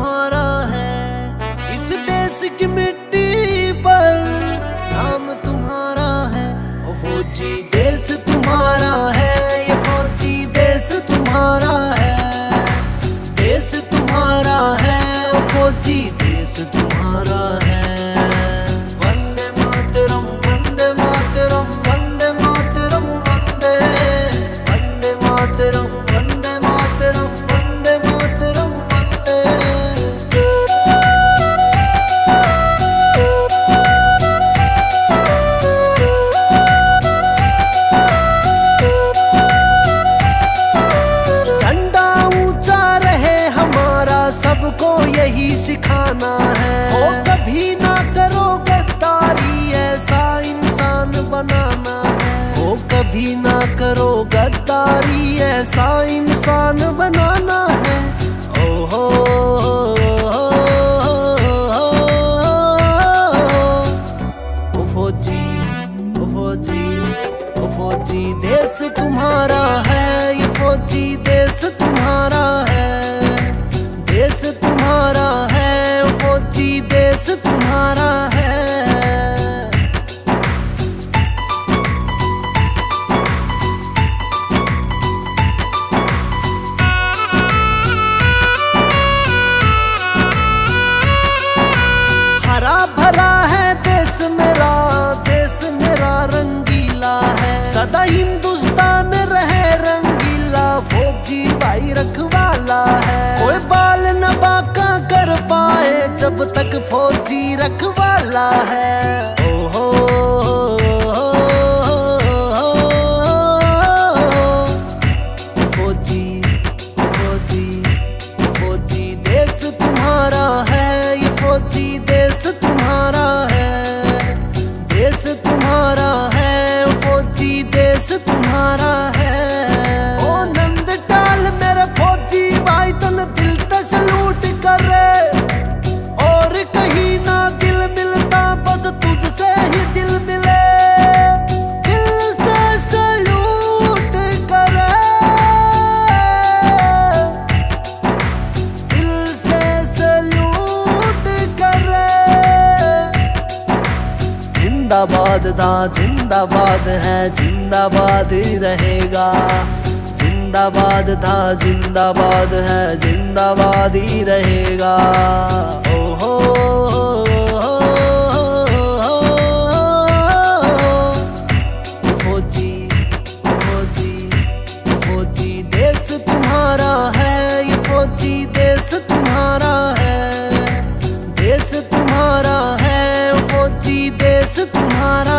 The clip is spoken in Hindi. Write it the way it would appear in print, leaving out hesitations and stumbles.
तुम्हारा है, इस देश की मिट्टी पर नाम तुम्हारा है। ओ फौजी देश तुम्हारा है, ये फौजी देश तुम्हारा है, देश तुम्हारा है, ओ फौजी देश तुम्हारा है। वंदे मातरम वंदे मातरम वंदे मातरम वंदे वंदे मातरम वंदे मातरम वंदे मातरम वंदे। झंडा ऊंचा रहे हमारा, सबको यही सिखाना है। हो कभी ना करो गद्दारी, ऐसा इंसान बनाना है। हो कभी ना करो गद्दारी, ऐसा इंसान बनाना है। ओहो ओ फौजी ओ फौजी ओ फौजी देश तुम्हारा है, ये फौजी देश तुम्हारा है, देश तुम्हारा है, ओ फौजी देश तुम्हारा है। हरा भरा है देश मेरा रंगीला है। सदा हिंदुस्तान रहे रंगीला, फौजी भाई रखवाला है। कोई बाल न बांका कर पाए जब तक फौजी रखवाला है। ओहो फौजी फौजी फौजी देश तुम्हारा है, ये फौजी देश तुम्हारा है, देश तुम्हारा है, फौजी देश तुम्हारा है। ओ नंद टाल मेरे फौजी भाई तन दिल से सलूट करे, और कहीं ना दिल मिलता बस तुझसे ही दिल मिले। दिल से सलूट करे, दिल से सलूट करे। जिंदाबाद था जिंदाबाद है, जिंदाबाद रहेगा। जिंदाबाद था जिंदाबाद है, जिंदाबाद ही रहेगा। ओहो फौजी फौजी फौजी देश तुम्हारा है, ये फौजी देश तुम्हारा है, देश तुम्हारा है, फौजी देश तुम्हारा